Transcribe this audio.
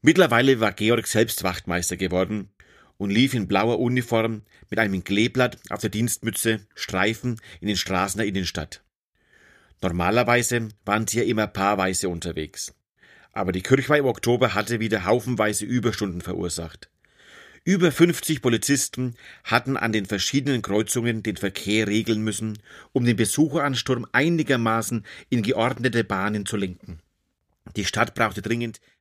Mittlerweile war Georg selbst Wachtmeister geworden und lief in blauer Uniform mit einem Kleeblatt auf der Dienstmütze Streifen in den Straßen der Innenstadt. Normalerweise waren sie ja immer paarweise unterwegs. Aber die Kirchweih im Oktober hatte wieder haufenweise Überstunden verursacht. Über 50 Polizisten hatten an den verschiedenen Kreuzungen den Verkehr regeln müssen, um den Besucheransturm einigermaßen in geordnete Bahnen zu lenken. Die Stadt brauchte dringend